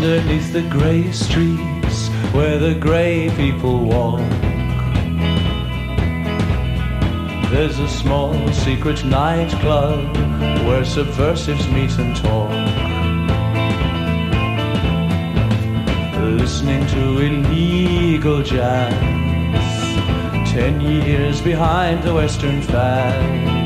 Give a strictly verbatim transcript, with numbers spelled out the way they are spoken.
Underneath the grey streets where the grey people walk, there's a small secret nightclub where subversives meet and talk, listening to illegal jazz, ten years behind the Western fad.